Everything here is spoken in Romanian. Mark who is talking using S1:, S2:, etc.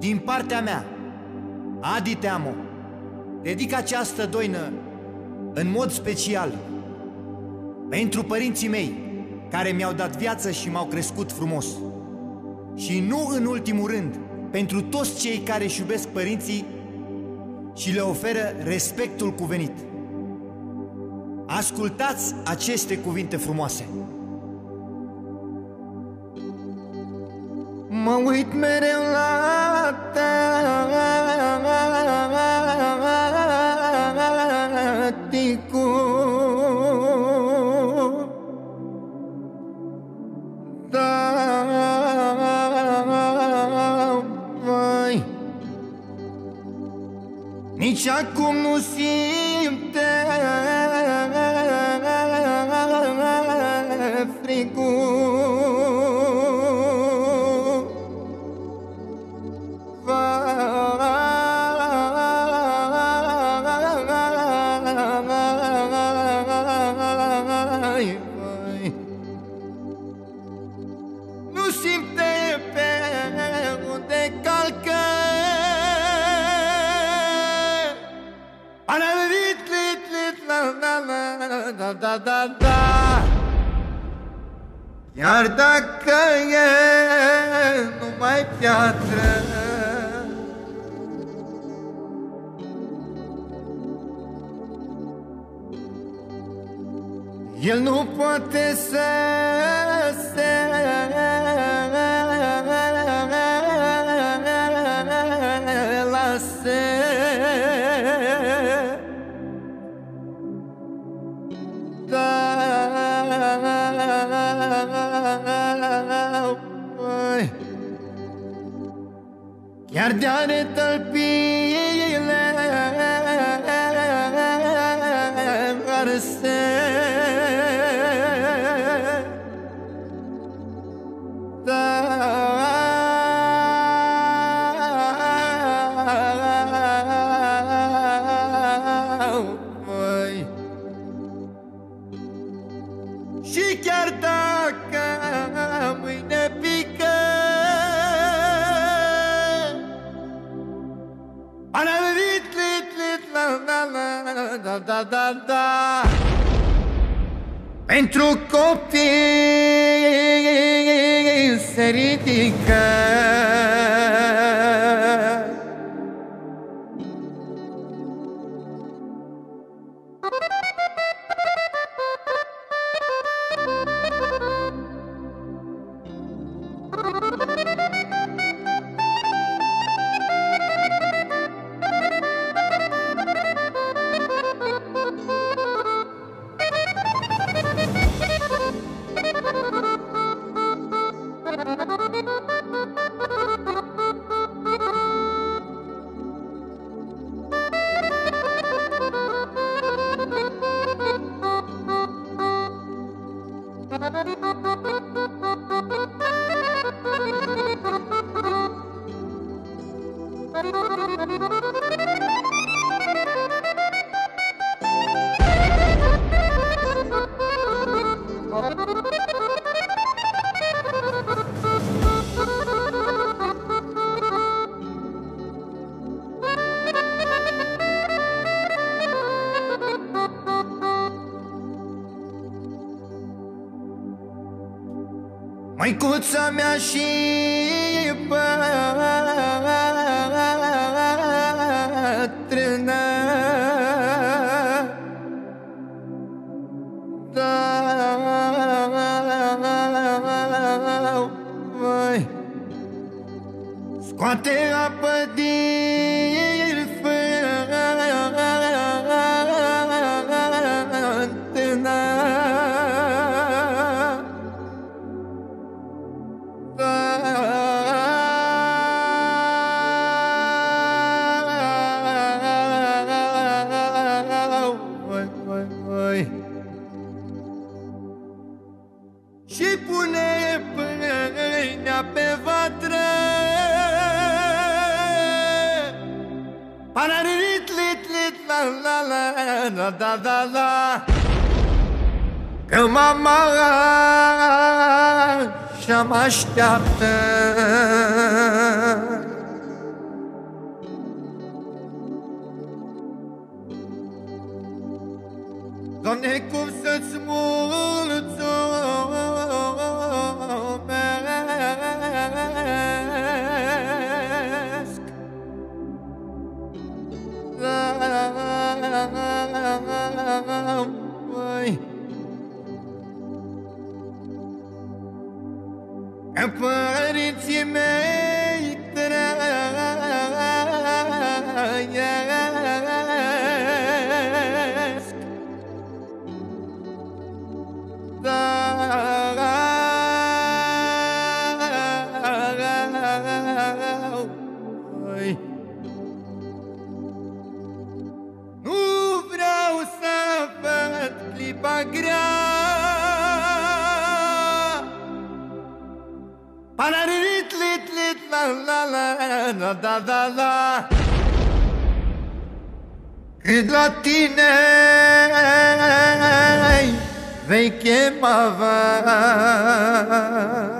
S1: din partea mea, Adi Teamo, dedic această doină în mod special pentru părinții mei care mi-au dat viață și m-au crescut frumos. Și nu în ultimul rând, pentru toți cei care își iubesc părinții și le oferă respectul cuvenit. Ascultați aceste cuvinte frumoase.
S2: Mă uit mereu la taticu, da, vai, nici acum nu simte frigul. Nu simte pe unde calcă, iar dacă e numai piatră, el nu poate să se lase. Da, chiar de-are tălpile arse, da, măi. Și chiar dacă mâine pică, da, pentru copii se ridică. Măicuța mea și bătrână, da, vai, scoate apă din fântână, și pune pâinea pe vatră, panaririt, lit, la, că mama și-am așteaptă. Doamne, cum să-ți mulțumesc, măi, că părinții mei trăiesc, măi, nu vreau să văd clipa grea. Panaririt, lit, lit, la, la, la, la, da, da, la. Când la tine vei chema